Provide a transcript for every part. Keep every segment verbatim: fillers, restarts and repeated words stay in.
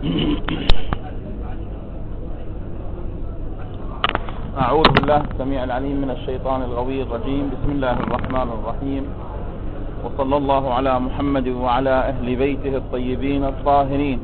أعوذ بالله السميع العليم من الشيطان الغوي الرجيم. بسم الله الرحمن الرحيم، وصلى الله على محمد وعلى أهل بيته الطيبين الطاهرين.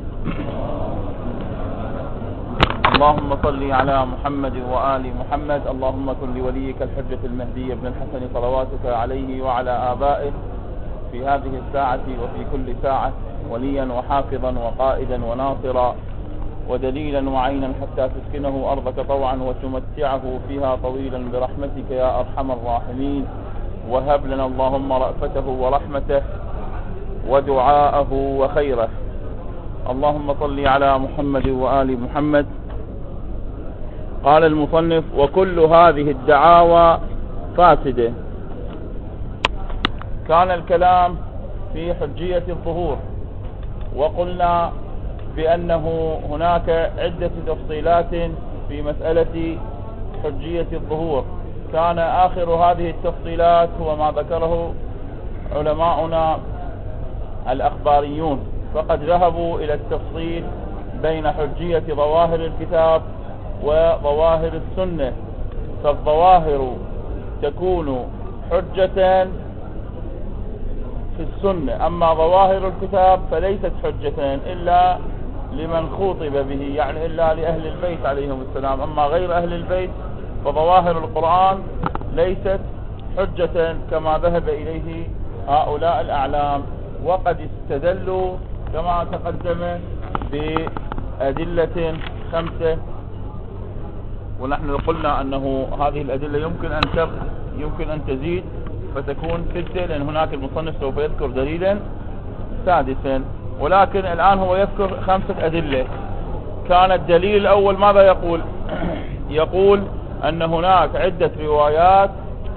اللهم صل على محمد وآل محمد. اللهم كن لوليك الحجة المهدي بن الحسن صلواتك عليه وعلى آبائه في هذه الساعة وفي كل ساعة وليا وحافظا وقائدا وناصرا ودليلا وعينا حتى تسكنه أرضك طوعا وتمتعه فيها طويلا برحمتك يا أرحم الراحمين. وهب لنا اللهم رأفته ورحمته ودعاءه وخيره. اللهم صل على محمد وآل محمد. قال المصنف: وكل هذه الدعاوى فاسدة. كان الكلام في حجية الظهور، وقلنا بأنه هناك عدة تفصيلات في مسألة حجية الظهور. كان آخر هذه التفصيلات هو ما ذكره علماؤنا الأخباريون، فقد ذهبوا إلى التفصيل بين حجية ظواهر الكتاب وظواهر السنة. فالظواهر تكون حجة في السنة، أما ظواهر الكتاب فليست حجة إلا لمن خوطب به، يعني إلا لأهل البيت عليهم السلام. أما غير أهل البيت فظواهر القرآن ليست حجة كما ذهب إليه هؤلاء الأعلام، وقد استدلوا كما تقدم بأدلة خمسة، ونحن قلنا أنه هذه الأدلة يمكن أن تر يمكن أن تزيد فتكون ستة، لأن هناك المصنف سوف يذكر دليلا سادسا، ولكن الآن هو يذكر خمسة أدلة. كان الدليل الأول ماذا يقول؟ يقول أن هناك عدة روايات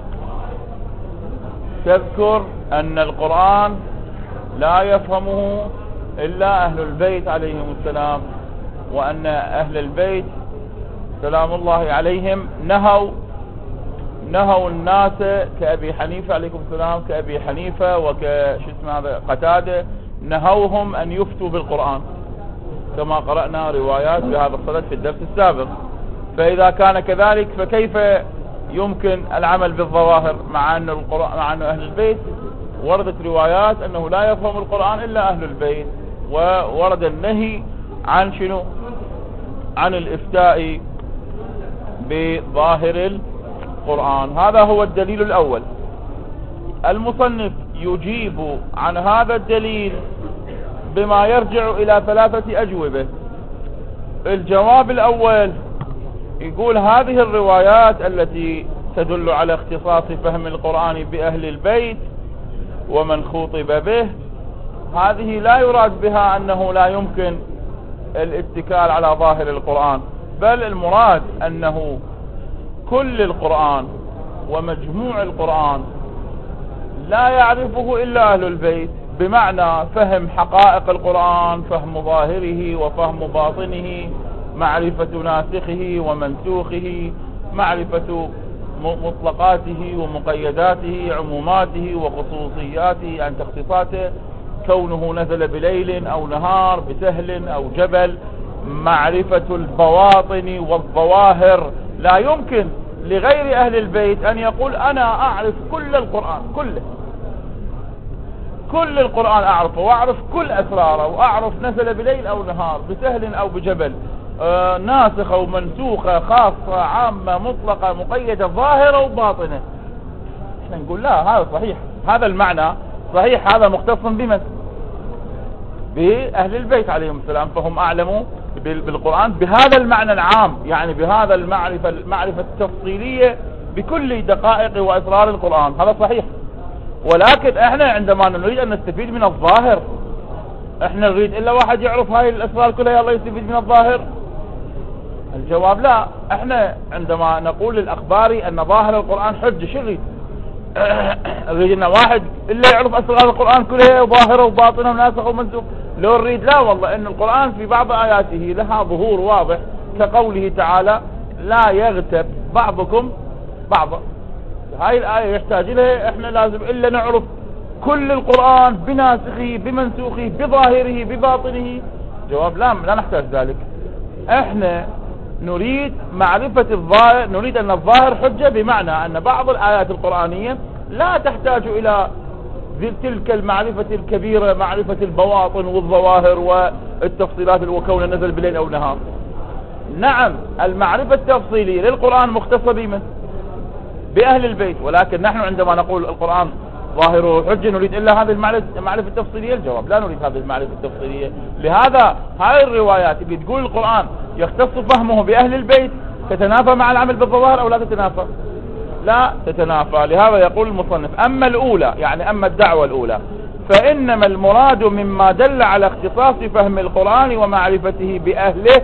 تذكر أن القرآن لا يفهمه إلا أهل البيت عليهم السلام، وأن أهل البيت سلام الله عليهم نهوا نهوا الناس كأبي حنيفة عليكم السلام كأبي حنيفة وكش اسمه هذا قتادة، نهوهم أن يفتوا بالقرآن كما قرأنا روايات بهذا الصدد في الدرس السابق. فإذا كان كذلك فكيف يمكن العمل بالظواهر مع أن القرآن مع أن أهل البيت وردت روايات أنه لا يفهم القرآن إلا أهل البيت، وورد النهي عن شنو؟ عن الإفتاء بظاهر القرآن. هذا هو الدليل الأول. المصنف يجيب عن هذا الدليل بما يرجع إلى ثلاثة أجوبة. الجواب الأول يقول: هذه الروايات التي تدل على اختصاص فهم القرآن بأهل البيت ومن خوطب به، هذه لا يراد بها أنه لا يمكن الاتكال على ظاهر القرآن، بل المراد أنه كل القرآن ومجموع القرآن لا يعرفه إلا أهل البيت، بمعنى فهم حقائق القرآن، فهم ظاهره وفهم باطنه، معرفة ناسخه ومنسوخه، معرفة مطلقاته ومقيداته، عموماته وخصوصياته عن تخصيصاته، كونه نزل بليل أو نهار، بسهل أو جبل، معرفة البواطن والظواهر. لا يمكن لغير أهل البيت أن يقول أنا أعرف كل القرآن كله، كل القرآن أعرفه وأعرف كل أسراره وأعرف نزل بليل أو نهار، بسهل أو بجبل، آه ناسخة ومنسوخة، خاصة عامة مطلقة مقيدة، ظاهرة وباطنة. احنا نقول لا، هذا صحيح، هذا المعنى صحيح، هذا مختص بمن؟ بأهل البيت عليهم السلام، فهم أعلموا بالقرآن بهذا المعنى العام، يعني بهذا المعرفة المعرفة التفصيلية بكل دقائق وأسرار القرآن. هذا صحيح، ولكن احنا عندما نريد أن نستفيد من الظاهر، احنا نريد إلا واحد يعرف هاي الأسرار كلها يلا يستفيد من الظاهر؟ الجواب لا. احنا عندما نقول للأخباري أن ظاهر القرآن حجة، شو نريد؟ نريد أن واحد إلا يعرف أسرار القرآن كلها وظاهره وباطنه وناسخه ومنسوخ؟ لو نريد لا والله، أن القرآن في بعض آياته لها ظهور واضح، كقوله تعالى: لا يغتب بعضكم بعضا. هاي الآية يحتاج لها احنا لازم إلا نعرف كل القرآن بناسخه بمنسوخه بظاهره بباطنه جواب لا، لا نحتاج ذلك. احنا نريد معرفة الظاهر، نريد ان الظاهر حجة، بمعنى ان بعض الايات القرآنية لا تحتاج الى تلك المعرفة الكبيرة، معرفة البواطن والظواهر والتفصيلات وكون نزل بليل او نهار. نعم المعرفة التفصيلية للقرآن مختصة بمن؟ بأهل البيت، ولكن نحن عندما نقول القرآن ظاهره حجة نريد إلا هذه المعرفة التفصيلية. الجواب لا نريد هذه المعرفة التفصيلية. لهذا هذه الروايات اللي تقول القرآن يختص فهمه بأهل البيت تتنافى مع العمل بالظواهر أو لا تتنافى؟ لا تتنافى. لهذا يقول المصنف أما الأولى، يعني أما الدعوة الأولى، فإنما المراد مما دل على اختصاص فهم القرآن ومعرفته بأهله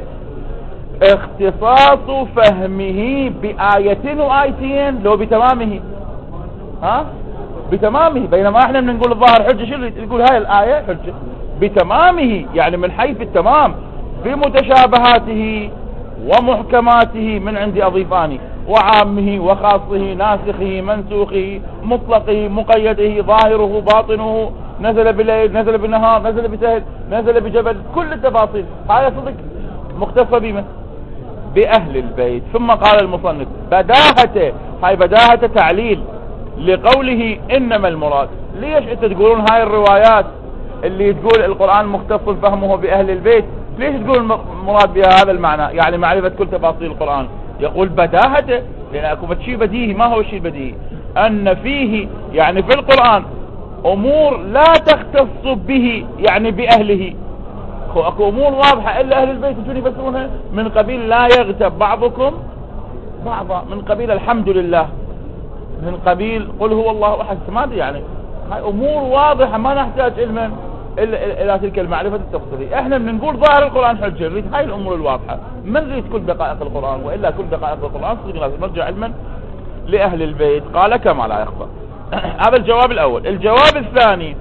اختصاص فهمه بآية وآيتين لو بتمامه، ها بتمامه. بينما احنا بنقول الظاهر حجة، شو نقول هاي الآية حجة بتمامه، يعني من حيث التمام، بمتشابهاته ومحكماته من عند أضيفاني، وعامه وخاصه، ناسخه منسوخه، مطلقه مقيده، ظاهره باطنه، نزل بالليل نزل بالنهار، نزل بسهل نزل بجبل، كل التفاصيل هاي صدق مختصة بمن؟ بأهل البيت. ثم قال المصنف بداهته، هاي بداهة تعليل لقوله إنما المراد. ليش انت تقولون هاي الروايات اللي تقول القرآن مختص فهمه بأهل البيت، ليش تقول المراد بها هذا المعنى، يعني معرفة كل تفاصيل القرآن؟ يقول بداهته، لأن اكو شيء بديهي. ما هو الشيء البديهي؟ أن فيه يعني في القرآن أمور لا تختص به يعني بأهله. اكو أمور واضحة إلا أهل البيت يجون يفسرونها، من قبيل لا يغتب بعضكم بعضا، من قبيل الحمد لله، من قبيل قل هو الله أحد. ما ادري يعني هاي أمور واضحة ما نحتاج علما إلى تلك المعرفة التفصيلية. احنا بنقول ظاهر القرآن حجة، نريد هاي الأمور الواضحة، ما نريد كل دقائق القرآن، وإلا كل دقائق القرآن صدق لازم نرجع علما لأهل البيت. قال كما لا يخفى. هذا الجواب الأول. الجواب الثاني،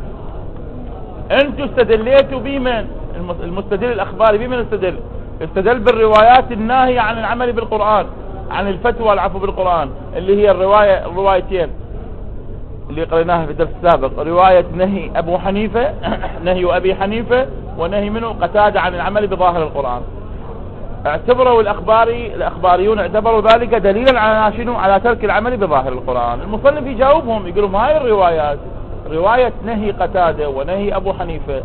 أنتم استدليتوا بمن؟ المستدل الأخباري بمن استدل؟ استدل بالروايات الناهية عن العمل بالقرآن، عن الفتوى العفو بالقرآن، اللي هي الرواية الروايتين اللي قريناها في الدرس السابق، رواية نهي أبو حنيفة نهي أبي حنيفة، ونهي منه قتادة عن العمل بظاهر القرآن. اعتبروا الأخباري الأخباريون اعتبروا ذلك دليلا على شنو؟ على ترك العمل بظاهر القرآن. المصنف يجاوبهم يقول لهم هاي الروايات، رواية نهي قتادة ونهي أبو حنيفة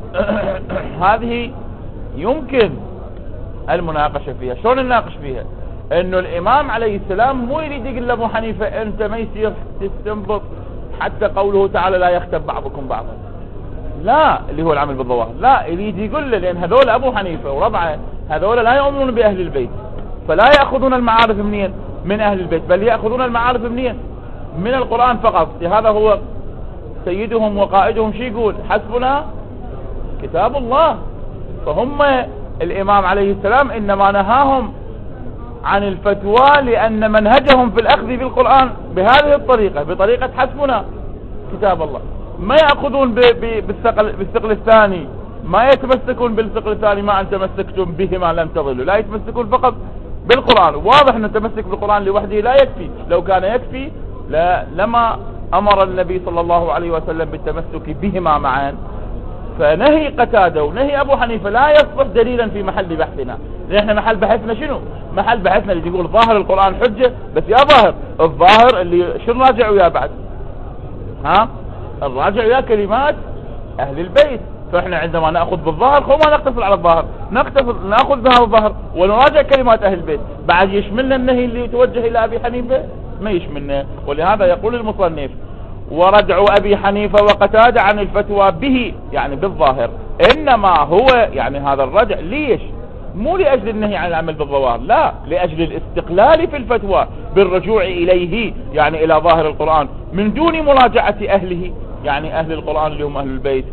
هذه يمكن المناقشة فيها. شلون نناقش فيها؟ انه الامام عليه السلام مو يريد يقول لابو حنيفة انت ما يصير تستنبط حتى قوله تعالى لا يغتب بعضكم بعضا، لا اللي هو العمل بالظواهر، لا يريد يقول له لان هذول ابو حنيفة وربعه هذول لا يؤمنون باهل البيت، فلا ياخذون المعارف منين؟ من اهل البيت، بل ياخذون المعارف منين؟ من القرآن فقط. هذا هو سيدهم وقائدهم. شو يقول؟ حسبنا كتاب الله. فهم الامام عليه السلام انما نهاهم عن الفتوى لأن منهجهم في الأخذ بالقرآن بهذه الطريقة، بطريقة حسبنا كتاب الله. ما يأخذون بالثقل, بالثقل الثاني، ما يتمسكون بالثقل الثاني ما أن تمسكتم بهما لن تضلوا، لا يتمسكون فقط بالقرآن. واضح أن التمسك بالقرآن لوحده لا يكفي، لو كان يكفي لا لما أمر النبي صلى الله عليه وسلم بالتمسك بهما معا. فنهي قتادة ونهي أبو حنيفة لا يصبح دليلا في محل بحثنا، لأن احنا محل بحثنا شنو؟ محل بحثنا اللي يقول ظاهر القرآن حجة. بس يا ظاهر الظاهر اللي شو نراجع وياه بعد؟ ها الراجع وياه كلمات أهل البيت. فاحنا عندما نأخذ بالظاهر هو ما نقتصر على الظاهر، نقتصر نأخذ بهذا الظاهر ونراجع كلمات أهل البيت. بعد يشملنا النهي اللي يتوجه إلى أبي حنيفة؟ ما يشملنا. ولهذا يقول المصنف وردع أبي حنيفة وقتادة عن الفتوى به يعني بالظاهر إنما هو يعني هذا الردع ليش؟ مو لأجل النهي عن العمل بالظواهر، لا، لأجل الاستقلال في الفتوى بالرجوع إليه يعني إلى ظاهر القرآن من دون مراجعة أهله، يعني أهل القرآن اللي هم أهل البيت.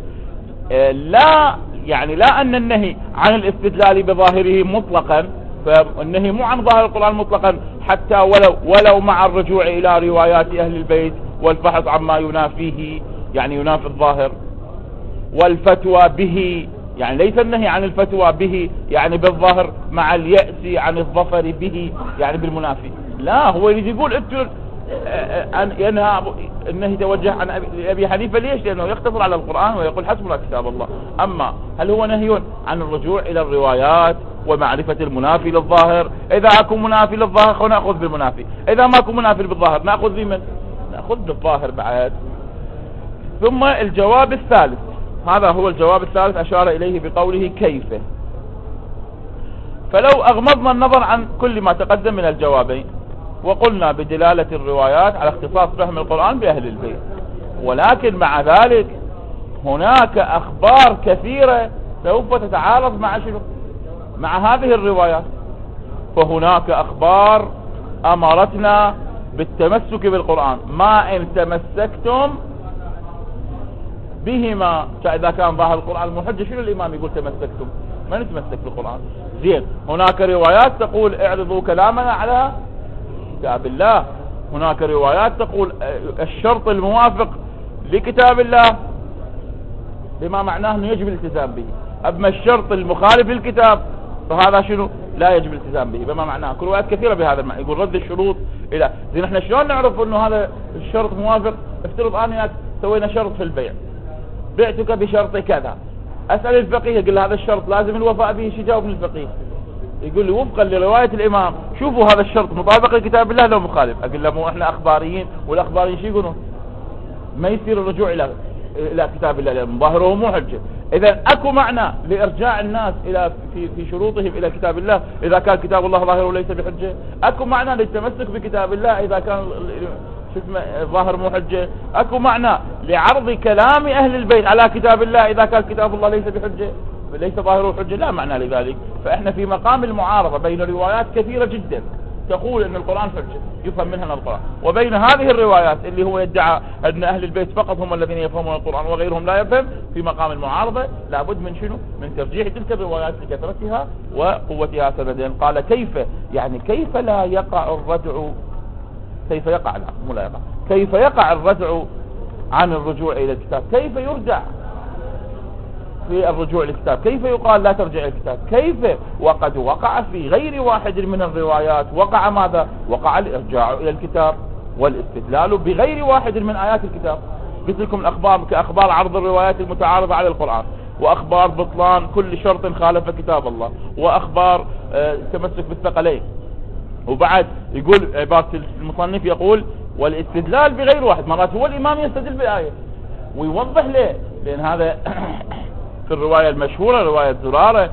لا يعني لا أن النهي عن الاستدلال بظاهره مطلقا، فالنهي مو عن ظاهر القرآن مطلقا حتى ولو ولو مع الرجوع إلى روايات أهل البيت والبحث عما ينافيه يعني ينافي الظاهر. والفتوى به يعني ليس النهي عن الفتوى به يعني بالظاهر مع اليأس عن الظفر به يعني بالمنافي، لا، هو يريد يقول انتم أن ينهى أنه يتوجه عن أبي حنيفة. ليش؟ لأنه يقتصر على القرآن ويقول حسبنا كتاب الله. أما هل هو نهي عن الرجوع إلى الروايات ومعرفة المنافي للظاهر؟ إذا أكون منافي للظاهر نأخذ بالمنافي، إذا ما أكون منافي بالظاهر نأخذ بمن؟ نأخذ بالظاهر بعد. ثم الجواب الثالث، هذا هو الجواب الثالث أشار إليه بقوله كيف. فلو أغمضنا النظر عن كل ما تقدم من الجوابين وقلنا بدلالة الروايات على اختصاص فهم القرآن بأهل البيت، ولكن مع ذلك هناك أخبار كثيرة سوف تتعارض مع شنو؟ مع هذه الروايات. فهناك أخبار أمرتنا بالتمسك بالقرآن، ما إن تمسكتم بهما. فإذا كان ظاهر القرآن المحجة شنو الإمام يقول تمسكتم؟ ما نتمسك بالقرآن. زين، هناك روايات تقول اعرضوا كلامنا على كتاب الله، هناك روايات تقول الشرط الموافق لكتاب الله بما معناه انه يجب الالتزام به، اما الشرط المخالف للكتاب فهذا شنو؟ لا يجب الالتزام به بما معناه. كل روايات كثيرة بهذا المعنى، يقول رد الشروط الى. زين، احنا شلون نعرف انه هذا الشرط موافق؟ افترض انا سوينا شرط في البيع، بعتك بشرط كذا، اسأل الفقيه يقول هذا الشرط لازم الوفاء به، شو جاوب الفقيه؟ يقول لي وفقا لرواية الامام شوفوا هذا الشرط مطابق لكتاب الله لو مخالف. اقول له مو احنا اخباريين، والاخباريين شو يقولون؟ ما يصير الرجوع الى الى كتاب الله لان ظاهره مو حجه. اذا اكو معنى لارجاع الناس الى في في شروطهم الى كتاب الله اذا كان كتاب الله ظاهره ليس بحجه، اكو معنى للتمسك بكتاب الله اذا كان شو اسمه ظاهر مو حجه، اكو معنى لعرض كلام اهل البيت على كتاب الله اذا كان كتاب الله ليس بحجه ليس ظاهره حجه، لا معنى لذلك. فاحنا في مقام المعارضه بين روايات كثيره جدا تقول ان القرآن حجه يفهم منها القرآن، وبين هذه الروايات اللي هو يدعى ان اهل البيت فقط هم الذين يفهمون القرآن وغيرهم لا يفهم. في مقام المعارضة لابد من شنو؟ من ترجيح تلك الروايات لكثرتها وقوتها سندين. قال كيف، يعني كيف لا يقع الردع، كيف يقع لا مو لا يقع كيف يقع الردع عن الرجوع الى الكتاب؟ كيف يرجع في الرجوع للكتاب؟ كيف يقال لا ترجع إلى الكتاب؟ كيف وقد وقع في غير واحد من الروايات وقع ماذا؟ وقع الارجاع الى الكتاب والاستدلال بغير واحد من آيات الكتاب. قلت لكم الأخبار كأخبار عرض الروايات المتعارضة على القرآن، وأخبار بطلان كل شرط خالف كتاب الله، وأخبار التمسك بالثقلين. وبعد يقول عبارة المصنف يقول والاستدلال بغير واحد، مرات هو الإمام يستدل بآية ويوضح ليه، لأن هذا في الرواية المشهورة رواية زرارة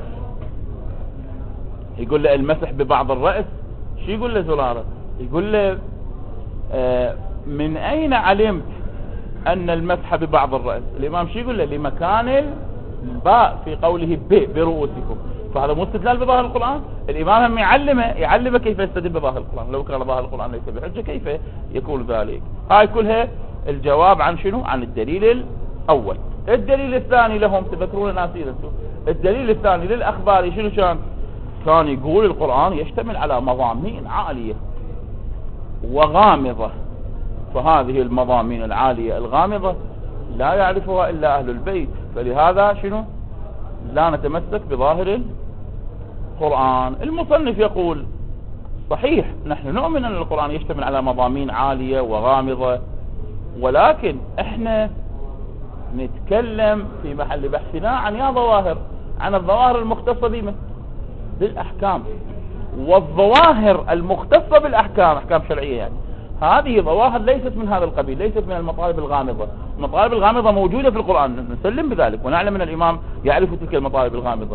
يقول له المسح ببعض الرأس. شو يقول له زرارة؟ يقول له آه من أين علمت أن المسح ببعض الرأس؟ الإمام شو يقول له؟ لمكان الباء في قوله ب برؤوسكم. فهذا مو استدلال بظاهر القرآن. الإمام هم يعلمه يعلمه كيف يستدل بظاهر القرآن. لو كان ظاهر القرآن ليس بحجة كيف يكون ذلك؟ هاي كلها الجواب عن شنو؟ عن الدليل الأول. الدليل الثاني لهم تذكرون ناسين انتم. الدليل الثاني للأخبار شنو كان؟ كان يقول القرآن يشتمل على مضامين عالية وغامضة، فهذه المضامين العالية الغامضة لا يعرفها إلا أهل البيت، فلهذا شنو؟ لا نتمسك بظاهر القرآن. المصنف يقول صحيح نحن نؤمن أن القرآن يشتمل على مضامين عالية وغامضة، ولكن احنا نتكلم في محل بحثنا عن يا ظواهر، عن الظواهر المختصة بما بالأحكام، والظواهر المختصة بالأحكام أحكام شرعية يعني هذه ظواهر ليست من هذا القبيل، ليست من المطالب الغامضة. المطالب الغامضة موجودة في القرآن نسلم بذلك ونعلم أن الإمام يعرف تلك المطالب الغامضة،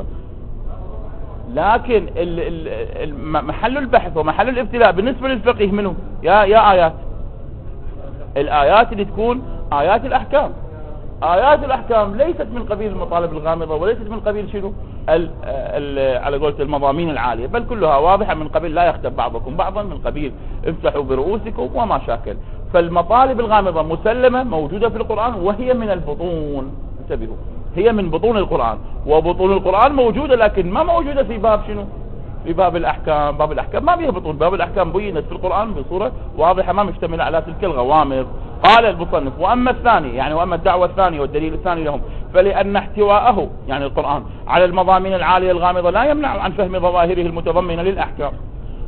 لكن محل البحث ومحل الابتلاء بالنسبة للفقيه منه يا يا آيات الآيات اللي تكون آيات الأحكام. آيات الأحكام ليست من قبيل المطالب الغامضة وليست من قبيل شنو ال ال على قولة المضامين العالية، بل كلها واضحة من قبيل لا يختب بعضكم بعضا، من قبيل امسحوا برؤوسكم وما شاكل. فالمطالب الغامضة مسلمة موجودة في القرآن وهي من البطون، انتبهوا هي من بطون القرآن، وبطون القرآن موجودة لكن ما موجودة في باب شنو؟ في باب الأحكام. باب الأحكام ما بيها بطون، باب الأحكام بينت في القرآن بصورة واضحة ما مشتملة على تلك الغوامض. قال المصنف وأما الثاني يعني وأما الدعوة الثانية والدليل الثاني لهم فلأن احتواءه يعني القرآن على المضامين العالية الغامضة لا يمنع عن فهم ظواهره المتضمنة للأحكام،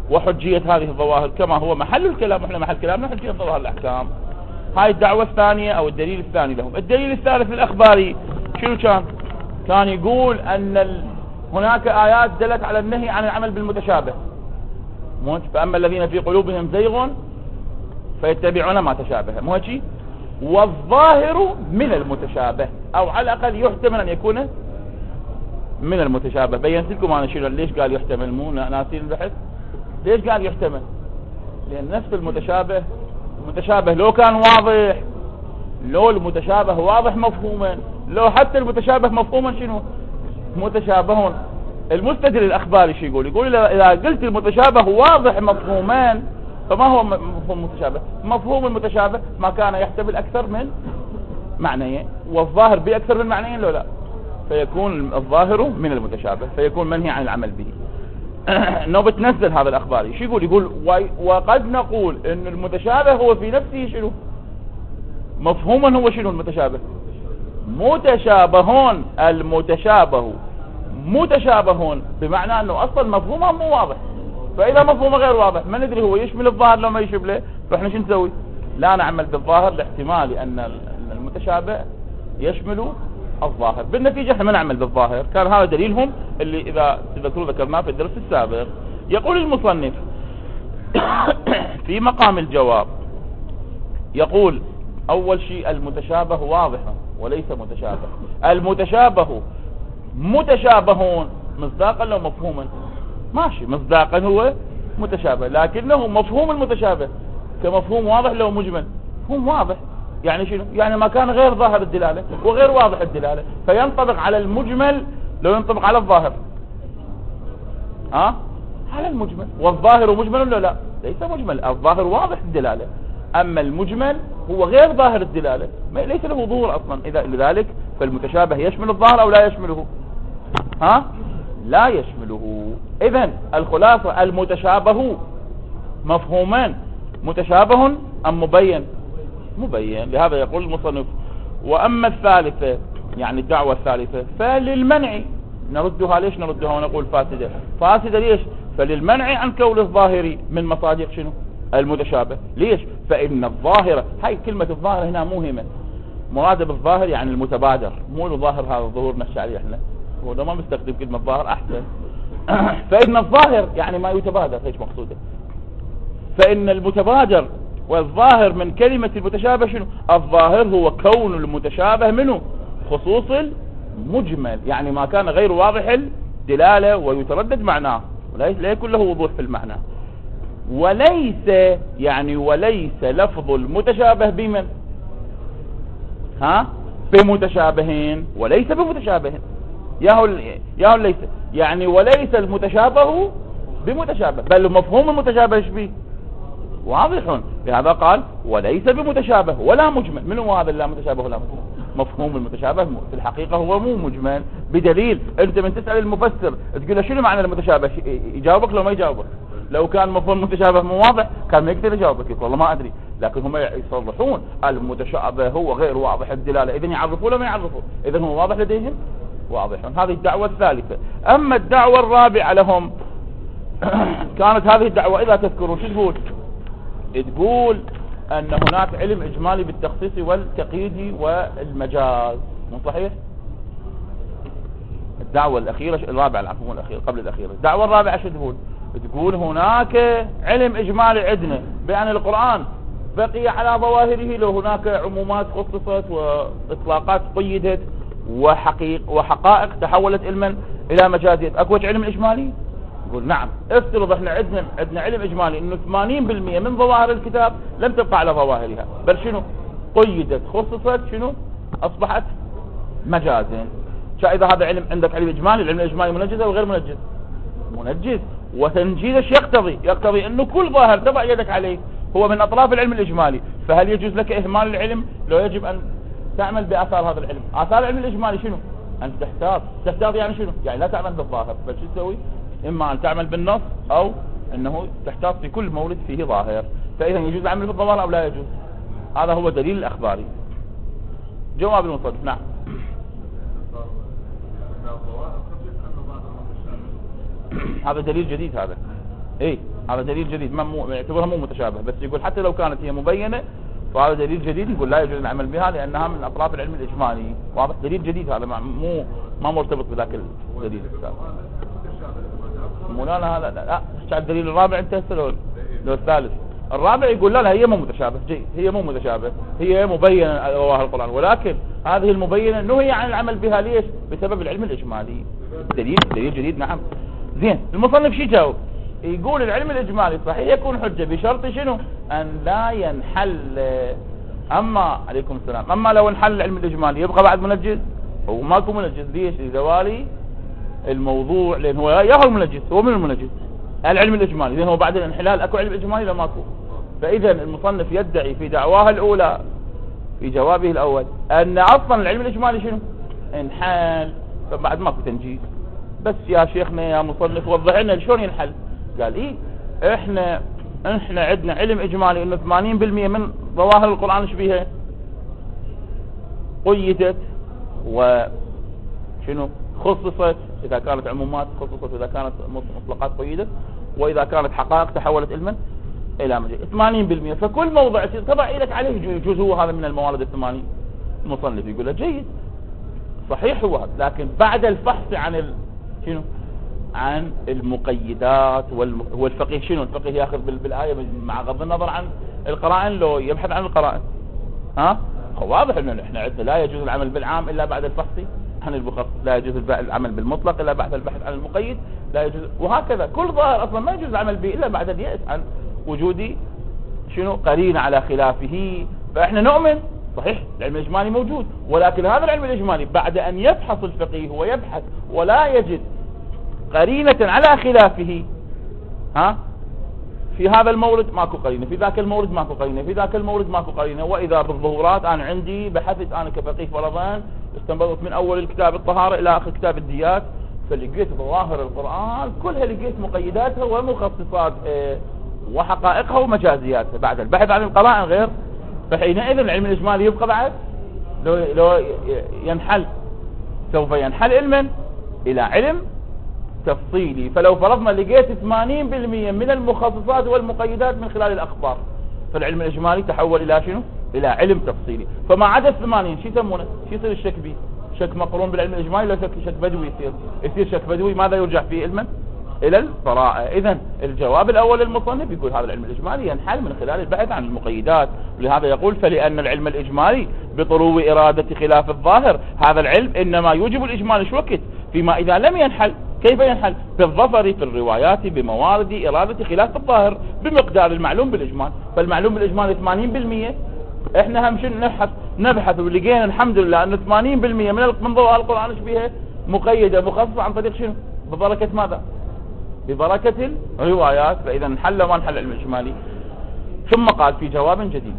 وحجية هذه الظواهر كما هو محل الكلام، احنا محل كلامنا حجية ظواهر الأحكام. هاي الدعوة الثانية أو الدليل الثاني لهم. الدليل الثالث الأخباري شنو كان؟ كان يقول أن ال... هناك آيات دلت على النهي عن العمل بالمتشابه. فأما الذين في قلوبهم زيغ فيتبعون ما تشابه، مو هيك؟ والظاهر من المتشابه، أو على الأقل يحتمل أن يكون من المتشابه. بينت لكم أنا شنو ليش قال يحتمل، مو ناسين البحث. ليش قال يحتمل؟ لأن نفس المتشابه المتشابه لو كان واضح، لو المتشابه واضح مفهوما، لو حتى المتشابه مفهوما شنو متشابهون. المستدل الأخباري شو يقول؟ يقول إذا قلت المتشابه واضح مفهوما فما هو مفهوم المتشابه؟ مفهوم المتشابه ما كان يحتمل أكثر من معنيين، والظاهر بأكثر من معنيين لو لا، فيكون الظاهر من المتشابه، فيكون منهي عن العمل به. انه بتنزل هذا الأخباري شو يقول؟ يقول وقد نقول ان المتشابه هو في نفسه شنو مفهوما، هو شنو المتشابه؟ متشابهون. المتشابه متشابهون بمعنى انه اصلا مفهومه مو واضح، فاذا مفهومه غير واضح ما ندري هو يشمل الظاهر لو ما يشمله، فاحنا شو نسوي؟ لا نعمل بالظاهر لاحتمال ان المتشابه يشمل الظاهر، بالنتيجة احنا ما نعمل بالظاهر. كان هذا دليلهم اللي اذا تذكروا ذكرناه في الدرس السابق. يقول المصنف في مقام الجواب، يقول اول شيء المتشابه واضح وليس متشابه. المتشابه متشابهون مصداقا لو مفهوما، ماشي مصداقا هو متشابه، لكنه مفهوم المتشابه كمفهوم واضح لو مجمل. مفهوم واضح يعني شنو؟ يعني ما كان غير ظاهر الدلالة وغير واضح الدلالة، فينطبق على المجمل لو ينطبق على الظاهر. ها؟ على المجمل. والظاهر مجمل ولا لا؟ ليس مجمل، الظاهر واضح الدلالة، اما المجمل هو غير ظاهر الدلالة، ليس له ظهور اصلا. اذا لذلك فالمتشابه يشمل الظاهر او لا يشمله؟ ها؟ لا يشمله. اذن الخلاصة المتشابه مفهومان، متشابه ام مبين؟ مبين. لهذا يقول المصنف واما الثالثة يعني الدعوة الثالثة فللمنع. نردها ليش نردها ونقول فاسدة؟ فاسدة ليش؟ فللمنع عن كون الظاهر من مصادق شنو المتشابه. ليش؟ فإن الظاهرة، هاي كلمة الظاهر هنا مهمة، مراد بالظاهر يعني المتبادر، مو الظاهر هذا الظهور نحكي عليه احنا، هو ده ما مستخدم كلمة ظاهر احسن. فإن الظاهر يعني ما يتبادر، ايش مقصوده؟ فإن المتبادر والظاهر من كلمة المتشابه شنو؟ الظاهر هو كون المتشابه منه خصوص المجمل، يعني ما كان غير واضح الدلالة ويتردد معناه، لا يكون له وضوح في المعنى. وليس يعني وليس لفظ المتشابه بمن؟ ها؟ بمتشابهين، وليس بمتشابهين. ياهو ياهو ليس يعني وليس المتشابه بمتشابه، بل مفهوم المتشابه ايش بيه؟ واضح. لهذا قال وليس بمتشابه ولا مجمل. من هو هذا لا متشابه ولا مجمل؟ مفهوم المتشابه في الحقيقة هو مو مجمل، بدليل انت من تسأل المفسر تقول له شنو معنى المتشابه، يجاوبك لو ما يجاوبك. لو كان مفهوم المتشابه مو واضح كان ما يقدر يجاوبك، يقول والله ما ادري، لكن هم يصرحون المتشابه هو غير واضح الدلالة، اذن يعرفوا ولا ما يعرفوا؟ اذن هو واضح لديهم؟ واضح. هذه الدعوة الثالثة. اما الدعوة الرابعة لهم كانت هذه الدعوة اذا تذكرون شو تقول؟ تقول ان هناك علم اجمالي بالتخصيص والتقييد والمجاز، مو صحيح؟ الدعوة الاخيرة الرابعة، العفو الاخيرة قبل الاخيرة، الدعوة الرابعة شو تقول؟ تقول هناك علم اجمالي عندنا بان القرآن بقي على ظواهره، لو هناك عمومات خصصت واطلاقات قيدت وحقيق وحقائق تحولت علما الى مجازات، اكو علم اجمالي؟ يقول نعم. افترض احنا عندنا عندنا علم اجمالي انه ثمانين بالمئة من ظواهر الكتاب لم تبقى على ظواهرها، بل شنو؟ قيدت خصصت شنو؟ اصبحت مجازا. اذا هذا علم عندك علم اجمالي، العلم الاجمالي منجز او غير منجز؟ منجز. وتنجيز ايش يقتضي؟ يقتضي انه كل ظاهر تضع يدك عليه هو من اطراف العلم الاجمالي، فهل يجوز لك اهمال العلم؟ لو يجب ان تعمل باثار هذا العلم. اثار العلم الاجمالي شنو؟ ان تحتاط. تحتاط يعني شنو؟ يعني لا تعمل بالظاهر، بل شو تسوي؟ اما ان تعمل بالنص او انه تحتاط في كل مورد فيه ظاهر. فاذا يجوز العمل بالظواهر او لا يجوز؟ هذا هو دليل الاخباري. جواب المصنف نعم. هذا دليل جديد هذا. ايه هذا دليل جديد، ما مو يعتبرها مو متشابه، بس يقول حتى لو كانت هي مبينة فهذا دليل جديد، يقول لا يجوز العمل بها لأنها من أطراف العلم الإجمالي. واضح؟ دليل جديد هذا، مو ما مرتبط بذاك الدليل السابق. مولانا هذا لا لا الدليل الرابع انت لو لو الثالث. الرابع يقول لا لا هي مو متشابه، جيد هي مو متشابه، هي مبينة على ظواهر القرآن، ولكن هذه المبينة نهي عن العمل بها. ليش؟ بسبب العلم الإجمالي. دليل دليل جديد. نعم. زين، المصنف شي جاوب؟ يقول العلم الإجمالي صحيح يكون حجة بشرط شنو؟ أن لا ينحل. أما عليكم السلام، أما لو انحل العلم الإجمالي يبقى بعد منجز؟ هو ماكو منجز. ليش؟ لزوالي الموضوع، لأن هو ياهو المنجز، هو من المنجز العلم الإجمالي، لأن هو بعد الانحلال أكو علم إجمالي لا ماكو. فإذا المصنف يدعي في دعواه الأولى في جوابه الأول أن أصلا العلم الإجمالي شنو؟ انحل، فبعد ماكو تنجيز. بس يا شيخنا يا مصنف وضح لنا شلون ينحل. قال إيه، إحنا إحنا عندنا علم إجمالي إنه ثمانين بالمئة من ظواهر القرآن إيش بيها؟ قيدت وشنو؟ خصصت، إذا كانت عمومات خصصت، إذا كانت مطلقات قيدت، وإذا كانت حقائق تحولت علما إلى مجيء. ثمانين بالمئة، فكل موضع تضع إيدك عليه يجوز هو هذا من الموارد الثمانين. المصنف يقول له جيد صحيح هو هذا، لكن بعد الفحص عن ال... شنو؟ عن المقيدات والم... هو الفقيه شنو؟ الفقيه ياخذ بال... بالآية مع غض النظر عن القرائن، لو يبحث عن القرائن. ها؟ هو واضح إنه إحنا عندنا لا يجوز العمل بالعام إلا بعد الفحص عن المخصص، لا يجوز العمل بالمطلق إلا بعد البحث عن المقيد، لا يجوز، وهكذا كل ظاهر أصلا ما يجوز العمل به إلا بعد اليأس عن وجود شنو؟ قرينة على خلافه. فإحنا نؤمن صحيح العلم الإجمالي موجود، ولكن هذا العلم الإجمالي بعد أن يفحص الفقيه ويبحث ولا يجد قرينة على خلافه، ها؟ في هذا المورد ماكو قرينة، في ذاك المورد ماكو قرينة، في ذاك المورد ماكو قرينة. وإذا بالظهورات أنا عندي بحثت أنا كفقيه فرضان، استنبطت من أول الكتاب الطهارة إلى آخر كتاب الديات، فلقيت ظواهر القرآن كلها لقيت مقيداتها ومخصصاتها وحقائقها ومجازياتها. بعد البحث عن القرائن غير، فحينئذ العلم الإجمالي يبقى بعد لو, لو ينحل، سوف ينحل علما إلى علم تفصيلي. فلو فرضنا لقيت ثمانين بالمئة من المخصصات والمقيدات من خلال الأخبار، فالعلم الإجمالي تحول إلى شنو؟ إلى علم تفصيلي. فما عدا الثمانين شو يسمونه؟ شو يصير الشك به؟ شك مقرون بالعلم الإجمالي، لا شك شك بدوي يصير يصير شك بدوي. ماذا يرجع فيه علما؟ إلى البراءة. إذن الجواب الأول للمصنف يقول هذا العلم الإجمالي ينحل من خلال البحث عن المقيدات، ولهذا يقول فلأن العلم الإجمالي بطرو إرادة خلاف الظاهر، هذا العلم إنما يوجب الإجمال شو وقت؟ فيما إذا لم ينحل. كيف ينحل؟ بالظفر في الروايات بموارد إرادة خلاف الظاهر بمقدار المعلوم بالإجمال. فالمعلوم بالإجمال ثمانين بالمئة، احنا هم شنو نبحث نبحث ولقينا الحمد لله أن ثمانين بالمئة من من ظواهر القرآن ايش بها؟ مقيدة مخصصة عن طريق شنو؟ ببركة ماذا؟ ببركة الروايات. فإذا انحل وما انحل العلم الإجمالي. ثم قال في جواب جديد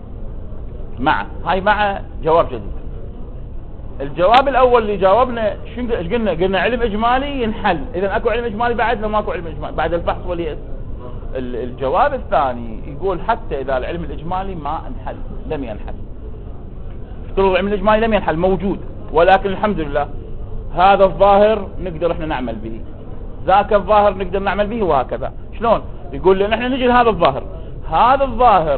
مع هاي مع جواب جديد. الجواب الأول اللي جاوبنا شنو ايش قلنا؟ قلنا علم إجمالي ينحل، إذا أكو علم إجمالي بعد لو ماكو علم إجمالي بعد البحث واليأس. الجواب الثاني يقول حتى إذا العلم الإجمالي ما انحل، لم ينحل، افترض العلم الإجمالي لم ينحل موجود، ولكن الحمد لله هذا الظاهر نقدر احنا نعمل به، ذاك الظاهر نقدر نعمل به، وهكذا. شلون؟ يقول لنا احنا نجي لهذا الظاهر، هذا الظاهر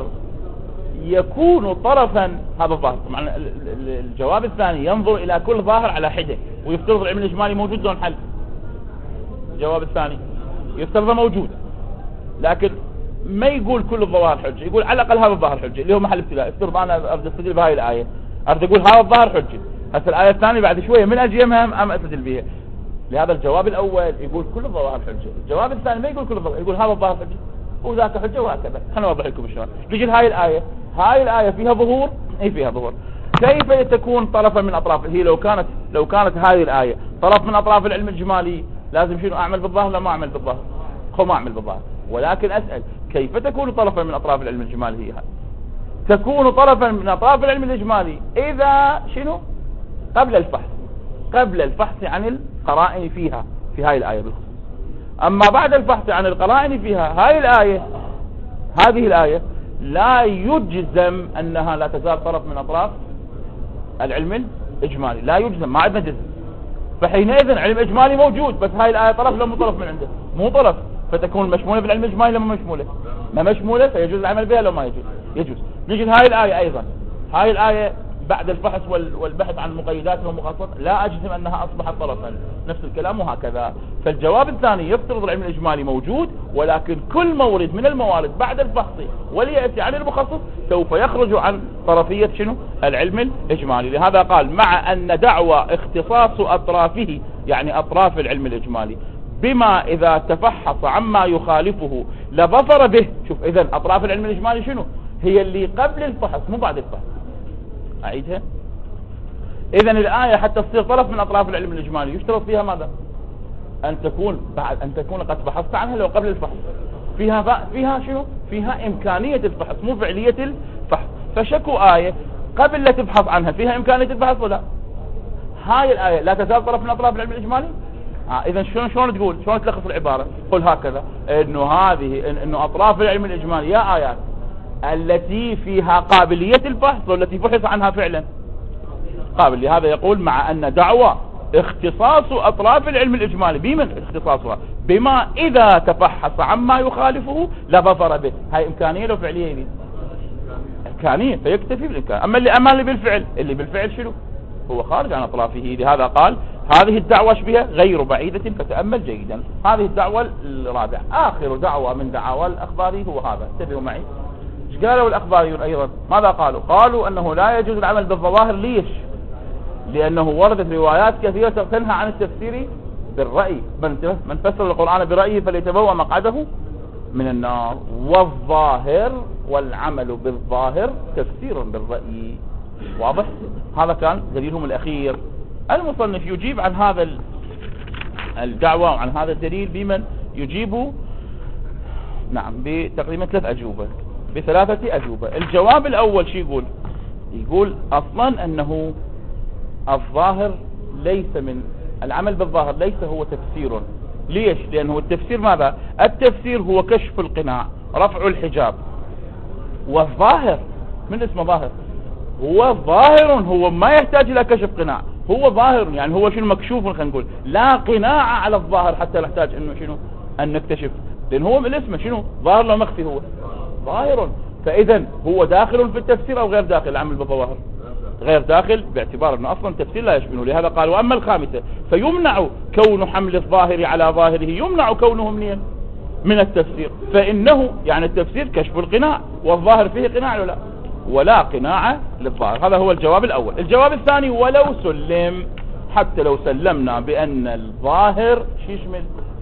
يكون طرفا، هذا الظاهر طبعا الجواب الثاني ينظر الى كل ظاهر على حده ويفترض العلم الاجمالي موجود دون حل. الجواب الثاني يفترض موجود، لكن ما يقول كل الظواهر حجه، يقول على الاقل هذا الظاهر حجه اللي هو محل ابتلاء. افترض انا اريد استدل بهاي الايه، اريد اقول هذا الظاهر حجه، هسه الايه الثانيه بعد شويه من اجي يمهم ام استدل بها. لهذا الجواب الاول يقول كل الظواهر حجه، الجواب الثاني ما يقول كل الظواهر، يقول هذا الظاهر حجه وذاك حجه وهكذا. خليني اوضح لكم شلون. نجي هاي الايه، هاي الايه فيها ظهور، اي فيها ظهور. كيف تكون طرفا من اطراف؟ هي لو كانت لو كانت هذه الايه طرف من اطراف العلم الجمالي لازم شنو اعمل بالظاهر؟ لا ما اعمل بالظاهر، خو ما اعمل بالظاهر. ولكن اسال كيف تكون طرفا من اطراف العلم الجمالي؟ هي هاي تكون طرفا من اطراف العلم الاجمالي اذا شنو؟ قبل الفحص، قبل الفحص عن القرائن فيها في هاي الايه بالخصوص. اما بعد الفحص عن القرائن فيها هاي الايه، هذه الايه لا يجزم انها لا تزال طرف من اطراف العلم الاجمالي، لا يجزم، ما عندنا جزم. فحينئذ علم اجمالي موجود، بس هاي الايه طرف لا مو طرف من عنده، مو طرف. فتكون مشمولة بالعلم الإجمالي لما مشمولة ما مشمولة فيجوز العمل بها لو ما يجوز يجوز. نجد هاي الآية أيضا، هاي الآية بعد الفحص والبحث عن مقيداتها ومخصصات لا أجزم أنها أصبحت طرفا، نفس الكلام وهكذا. فالجواب الثاني يفترض العلم الإجمالي موجود، ولكن كل مورد من الموارد بعد الفحص واليأتي عن المخصص سوف يخرج عن طرفية شنو العلم الإجمالي. لهذا قال مع أن دعوى اختصاص أطرافه يعني أطراف العلم الإجمالي بما إذا تفحص عما يخالفه لظفر به. شوف إذن أطراف العلم الإجمالي شنو هي اللي قبل الفحص مو بعد الفحص. أعيدها. إذن الآية حتى تصير طرف من أطراف العلم الإجمالي يشترط فيها ماذا؟ أن تكون بعد أن تكون قد بحثت عنها لو قبل الفحص. فيها فيها شنو؟ فيها إمكانية الفحص مو فعلية الفحص. فشكوا آية قبل لا تبحث عنها فيها إمكانية البحث ولا؟ هاي الآية لا تزال طرف من أطراف العلم الإجمالي. آه إذا شلون شلون تقول شلون تلخص العبارة؟ قل هكذا إنه هذه إنه أطراف العلم الإجمالي يا آيات التي فيها قابلية البحث والتي بحث عنها فعلا قابل. لهذا يقول مع أن دعوى اختصاص أطراف العلم الإجمالي بمن اختصاصها بما إذا تفحص عما يخالفه لظفر به. هاي إمكانية لو فعلية دي إمكانية فيكتفي بالإمكان. أما اللي أما اللي بالفعل اللي بالفعل شنو هو خارج عن أطرافه. لهذا قال هذه الدعوة بها غير بعيدة فتأمل جيدا. هذه الدعوة الرابعة آخر دعوة من دعوى الأخباري هو هذا. انتبهوا معي ايش قالوا الأخباريون أيضا. ماذا قالوا؟ قالوا أنه لا يجوز العمل بالظواهر. ليش؟ لأنه وردت روايات كثيرة تنهى عن التفسير بالرأي. من فسر القرآن برأيه فليتبوأ مقعده من النار. والظاهر والعمل بالظاهر تفسير بالرأي. واضح؟ هذا كان دليلهم الأخير. المصنف يجيب عن هذا الدعوة وعن هذا الدليل بمن يجيب نعم بتقريبا ثلاث أجوبة بثلاثة أجوبة. الجواب الأول شو يقول؟ يقول أصلا أنه الظاهر ليس من العمل بالظاهر ليس هو تفسير. ليش؟ لأنه التفسير ماذا؟ التفسير هو كشف القناع رفع الحجاب. والظاهر من اسمه ظاهر هو ظاهر هو ما يحتاج إلى كشف قناع. هو ظاهر يعني هو شنو مكشوف خلينا نقول لا قناع على الظاهر حتى نحتاج انه شنو ان نكتشف. لان هو من اسمه شنو ظاهر لو مخفي هو ظاهر. فاذا هو داخل في التفسير او غير داخل العمل بالظواهر غير داخل باعتبار انه اصلا التفسير لا يشبهه. لهذا قال واما الخامسة فيمنع كون حمل الظاهر على ظاهره يمنع كونه منين من التفسير. فانه يعني التفسير كشف القناع والظاهر فيه قناع ولا ولا قناع للظاهر. هذا هو الجواب الأول. الجواب الثاني ولو سلم حتى لو سلمنا بأن الظاهر شو يشمل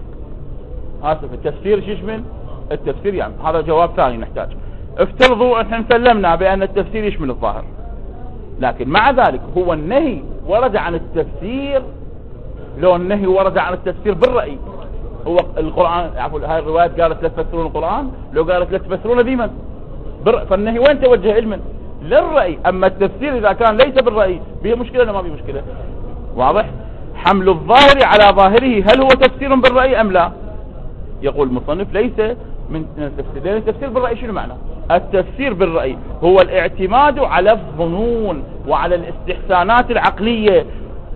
آسف التفسير شو يشمل التفسير يعني هذا جواب ثاني نحتاج. افترضوا ان سلمنا بأن التفسير يشمل الظاهر لكن مع ذلك هو النهي ورد عن التفسير. لو النهي ورد عن التفسير بالرأي هو القرآن عفوا هاي الروايات قالت لا تفسرون القرآن لو قالت لا تفسرون بمن فالنهي وين توجه علما للرأي. أما التفسير إذا كان ليس بالرأي به مشكلة ولا ما به مشكلة. واضح؟ حمل الظاهر على ظاهره هل هو تفسير بالرأي أم لا؟ يقول المصنف ليس من التفسير. لأن التفسير بالرأي شنو معنى؟ التفسير بالرأي هو الاعتماد على الظنون وعلى الاستحسانات العقلية.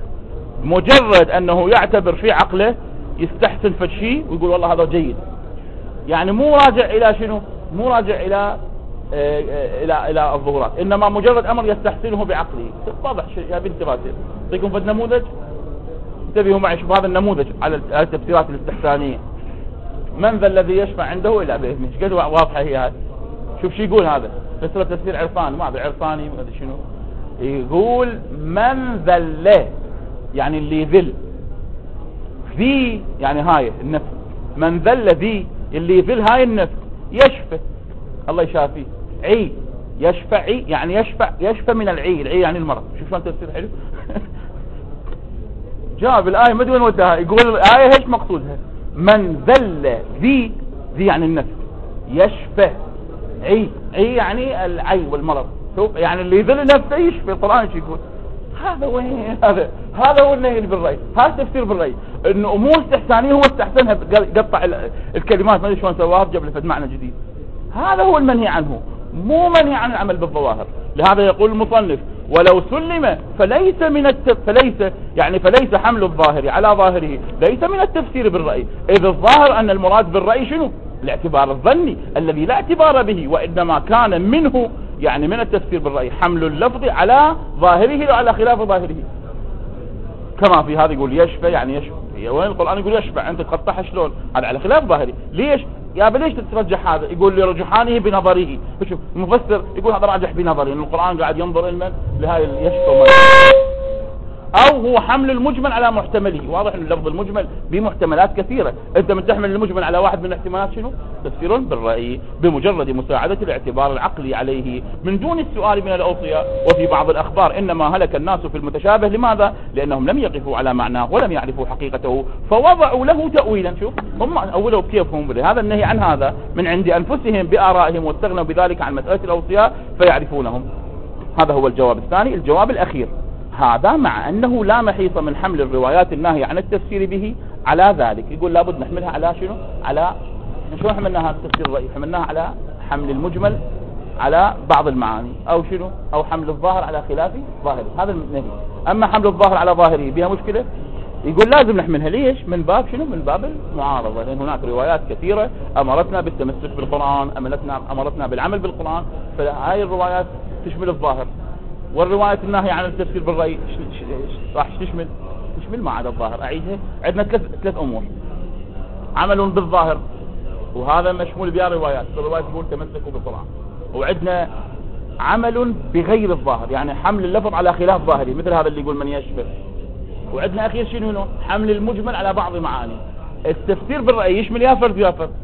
مجرد أنه يعتبر في عقله يستحسن فشي ويقول والله هذا جيد يعني مو راجع إلى شنو مو راجع إلى الى الى الظهورات انما مجرد امر يستحسنه بعقله. واضح يا بنت راسل اعطيكم في النموذج انتبهوا معي. شوف هذا النموذج على التفسيرات الاستحسانيه. من ذا الذي يشفع عنده الى به مش قد واضحه هي هذه. شوف شو يقول هذا فسر تفسير عرفاني ما ادري عرفاني ما ادري شنو. يقول من ذل يعني اللي ذل ذي يعني هاي النفس. من ذل ذي اللي يذل هاي النفس يشفى الله يشافيه. عي يشفع عي يعني يشفع يشفى من العي. العي يعني المرض. شوف شلون تفسير حلو. جاب الآية ما ادري وين وداها. يقول الآية ايش مقصودها؟ من ذل ذي ذي يعني النفس يشفى عي عي يعني العي والمرض. شوف يعني اللي يذل نفسه يشفى. القرآن شو يقول؟ هذا وين هذا هذا هو النهي بالرأي. هذا تفسير بالرأي انه امور استحسانيه هو استحسنها قطع الكلمات ما ادري شلون سواها جاب له معنى جديد. هذا هو المنهي عنه مو منهي عن العمل بالظواهر. لهذا يقول المصنف ولو سلم فليس من التف... فليس يعني فليس حمل الظاهر على ظاهره ليس من التفسير بالرأي، إذ الظاهر أن المراد بالرأي شنو؟ الاعتبار الظني الذي لا اعتبار به، وإنما كان منه يعني من التفسير بالرأي حمل اللفظ على ظاهره وعلى خلاف ظاهره، كما في هذا يقول يشفى يعني يشفى، وين القرآن يقول يشفى أنت تقطعها شلون؟ هذا على خلاف ظاهري. ليش يا ليش تترجح هذا؟ يقول لرجحانه بنظره. شوف المفسر يقول هذا راجح بنظره، ان القرآن قاعد ينظر لمن لهاي اليشفى، او هو حمل المجمل على محتمله. واضح ان اللفظ المجمل بمحتملات كثيرة، انت من تحمل المجمل على واحد من الاحتمالات شنو؟ تفسير بالرأي بمجرد مساعدة الاعتبار العقلي عليه من دون السؤال من الأوصياء. وفي بعض الأخبار إنما هلك الناس في المتشابه، لماذا؟ لأنهم لم يقفوا على معناه ولم يعرفوا حقيقته فوضعوا له تأويلا. شوف هم أولوا بكيفهم بهذا النهي عن هذا من عند أنفسهم بآرائهم، واستغنوا بذلك عن مسألة الأوصياء فيعرفونهم. هذا هو الجواب الثاني. الجواب الأخير، هذا مع أنه لا محيط من حمل الروايات الناهية عن التفسير به على ذلك، يقول لابد نحملها على شنو؟ على شو حملناها التفسير الرأي؟ حملناها على حمل المجمل على بعض المعاني، أو شنو؟ أو حمل الظاهر على خلاف ظاهره. هذا النهي. أما حمل الظاهر على ظاهره بها مشكلة، يقول لازم نحملها. ليش؟ من باب شنو؟ من باب المعارضة، لأن هناك روايات كثيرة أمرتنا بالتمسك بالقرآن، أمرتنا أمرتنا بالعمل بالقرآن، فهاي الروايات تشمل الظاهر، والرواية الناهية عن التفسير بالرأي راح تشمل تشمل ما عدا الظاهر. أعيدها، عندنا ثلاث ثلاث أمور: عمل بالظاهر، وهذا مشمول بها روايات، الروايات تقول تمسكوا بالقرآن، وعندنا عمل بغير الظاهر يعني حمل اللفظ على خلاف ظاهره مثل هذا اللي يقول من يشفى، وعندنا أخير شنو؟ حمل المجمل على بعض معاني. التفسير بالرأي يشمل يا فرد يا فرد،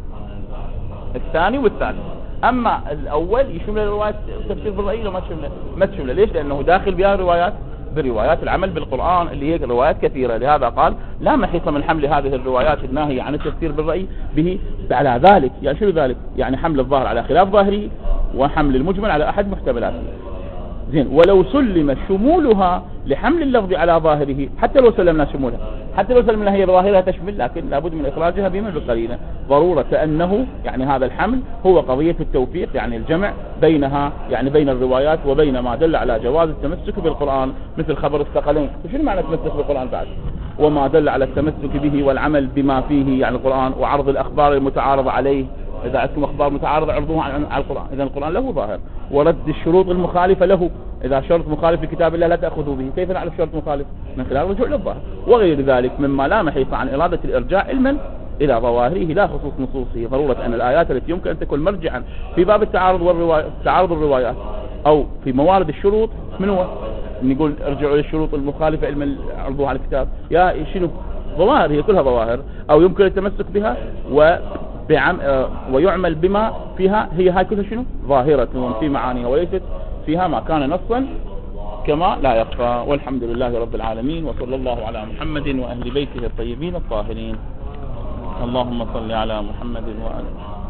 الثاني والثالث. أما الأول يشمل الروايات التفسير بالرأي، لو ما تشمله ما تشمله. ليش؟ لأنه داخل بها روايات بروايات العمل بالقرآن اللي هي روايات كثيرة. لهذا قال لا محيط من حمل هذه الروايات الناهية عن التفسير بالرأي به على ذلك. يعني شو ذلك؟ يعني حمل الظاهر على خلاف ظاهره، وحمل المجمل على أحد محتملاته. زين، ولو سلم شمولها لحمل اللفظ على ظاهره، حتى لو سلمنا شمولها، حتى لو سلمنا هي ظاهرها تشمل، لكن لابد من إخراجها بما بالقرينة، ضرورة أنه يعني هذا الحمل هو قضية التوفيق، يعني الجمع بينها، يعني بين الروايات وبين ما دل على جواز التمسك بالقرآن مثل خبر الثقلين. وشنو معنى التمسك بالقرآن بعد؟ وما دل على التمسك به والعمل بما فيه يعني القرآن، وعرض الأخبار المتعارضة عليه. إذا عندكم أخبار متعارضة عرضوها على القرآن، إذا القرآن له ظاهر. ورد الشروط المخالفة له، إذا شرط مخالف لكتاب الله لا تأخذوا به. كيف نعرف شرط مخالف؟ من خلال الرجوع للظاهر وغير ذلك مما لا محيط عن إرادة الإرجاع علما إلى ظواهره لا خصوص نصوصه. ضرورة أن الآيات التي يمكن أن تكون مرجعا في باب التعارض والرواية تعارض الروايات أو في موارد الشروط، من هو؟ نقول ارجعوا للشروط المخالفة علما عرضوها على الكتاب، يا شنو؟ ظواهر، هي كلها ظواهر، أو يمكن التمسك بها و بعم ويعمل بما فيها، هي هاي كلها شنو؟ ظاهرة في معانيها، وليست فيها ما كان نصا كما لا يخفى. والحمد لله رب العالمين، وصلى الله على محمد وأهل بيته الطيبين الطاهرين. اللهم صل على محمد وآله.